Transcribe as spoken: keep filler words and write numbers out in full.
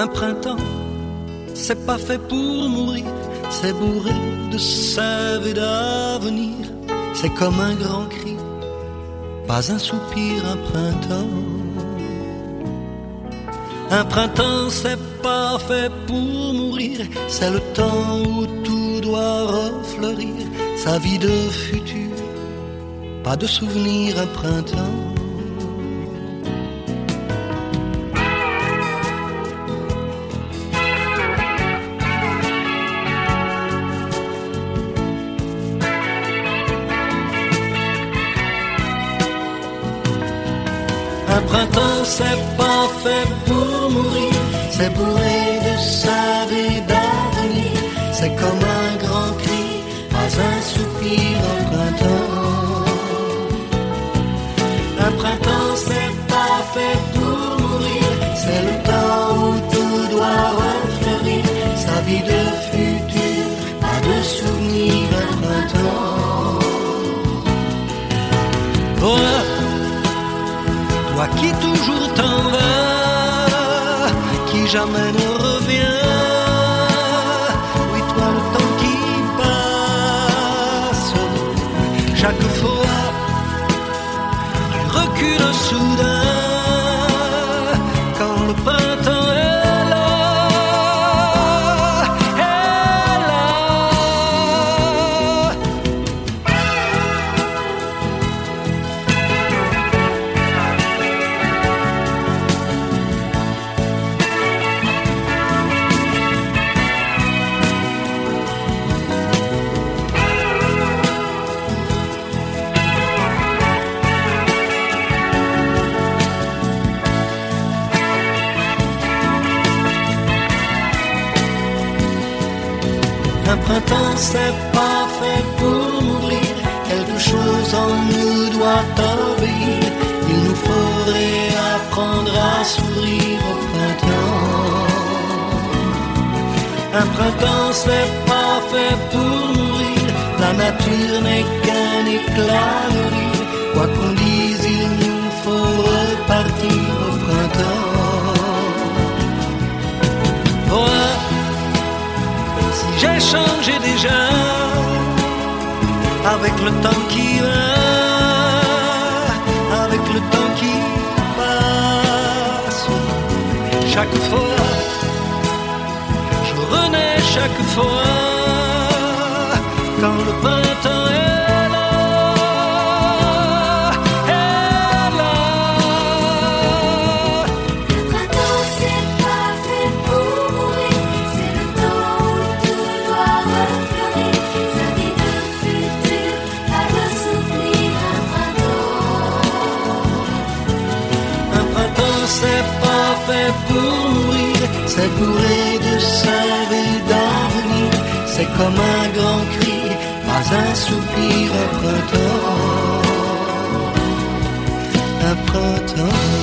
Un printemps, c'est pas fait pour mourir, c'est bourré de sève et d'avenir. C'est comme un grand cri, pas un soupir, un printemps. Un printemps, c'est pas fait pour mourir, c'est le temps où tout doit refleurir, sa vie de futur, pas de souvenir, un printemps. Un printemps, c'est pas fait pour mourir, c'est bourré de sève et d'avenir. C'est comme un grand cri, pas un soupir, un printemps. Un printemps, c'est pas fait pour mourir, c'est le temps où tout doit refleurir, sa vie de futur, pas de souvenir, un printemps. Voilà. Toi qui toujours t'en vas, qui jamais ne revient. Oui, toi le temps qui passe, chaque fois tu recules soudain, quand le printemps est là, est là. Un printemps, c'est pas fait pour mourir, quelque chose en nous doit obéir. Il nous faudrait apprendre à s'ouvrir au printemps. Un printemps, c'est pas fait pour mourir, la nature n'est qu'un éclat de rire. Quoi qu'on dise, il nous faut repartir au printemps. Voilà. J'ai changé déjà avec le temps qui va, avec le temps qui passe. Chaque fois, je renais chaque fois quand le printemps est là, est là. Le printemps, c'est pas fait pour mourir, c'est le temps où tout doit refleurir, sa vie de futur, pas de souvenir, un printemps. Un printemps, c'est pas fait pour mourir, c'est bourré de sève et d'avenir. C'est comme un grand cri, pas un soupir, un printemps. Un printemps.